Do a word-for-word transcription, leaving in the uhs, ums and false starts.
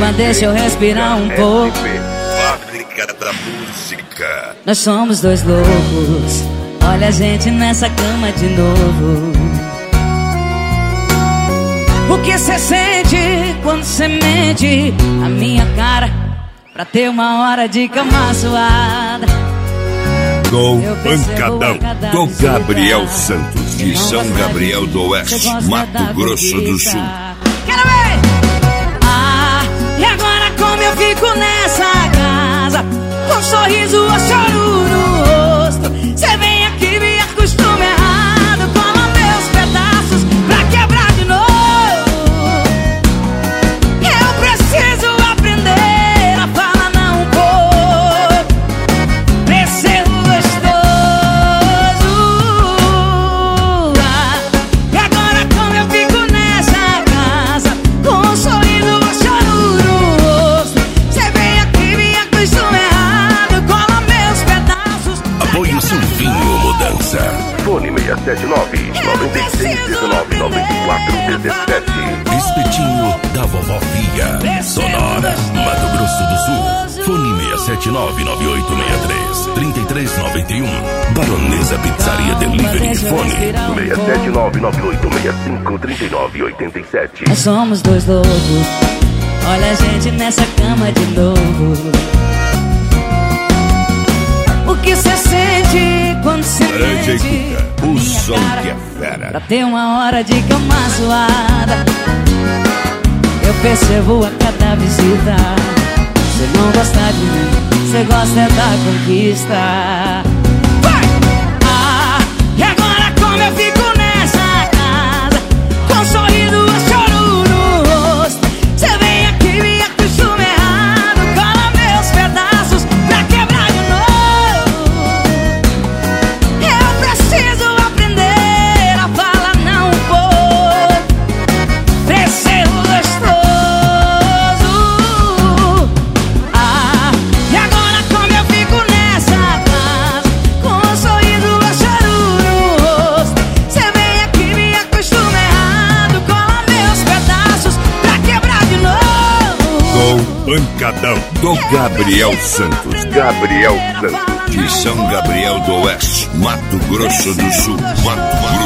Só deixa eu respirar um pouco. Fábrica da música. Nós somos dois loucos. Olha a gente nessa cama de novo. O que cê sente quando cê mente na minha cara pra ter uma hora de cama suada? Com Pancadão do Gabriel Santos, de São Gabriel do Oeste, Mato Grosso do Sul. Quero ver! Ah, e agora como eu fico nessa casa, com um sorriso ou choro no rosto? Cê vem aqui, me acostuma errado, cola meus pedaços pra quebrar de novo. Eu preciso aprender a falar não um pouco, pra ser gostoso. Ah, e agora como eu fico nessa casa, com um sorriso ou choro no rosto? Cê vem aqui, me acostuma errado, cola meus pedaços. Apoio Silvinho Mudança. Fone seis sete nove, nove seis um nove, nove quatro um sete. Espetinho da Vovó Fia. Sonora, Mato Grosso do Sul. Fone seis sete nove, nove oito seis três, três três nove um. Baronesa Pizzaria Delivery. Fone seis sete nove, nove oito seis cinco, três nove oito sete. Nós somos dois loucos. Olha a gente nessa cama de novo. O que cê sente quando cê mente o minha som cara, que é fera. pra ter uma hora de cama suada? Eu percebo a cada visita, cê não gosta de mim, cê gosta é da conquista. Vai! Ah, e agora como eu fico nessa casa, com um sorriso ou choro no rosto? Cê vem aqui, me acostuma errado, cola meus pedaços pra quebrar de novo. Eu preciso aprender a falar não um pouco, pra ser gostoso. Ah, e agora como eu fico nessa casa, com um sorriso ou choro no rosto? Cê vem aqui, me acostuma errado, cola meus pedaços pra quebrar de novo. Com Pancadão do Gabriel Santos. Gabriel Santos, de São Gabriel do Oeste, Mato Grosso do Sul. Mato Grosso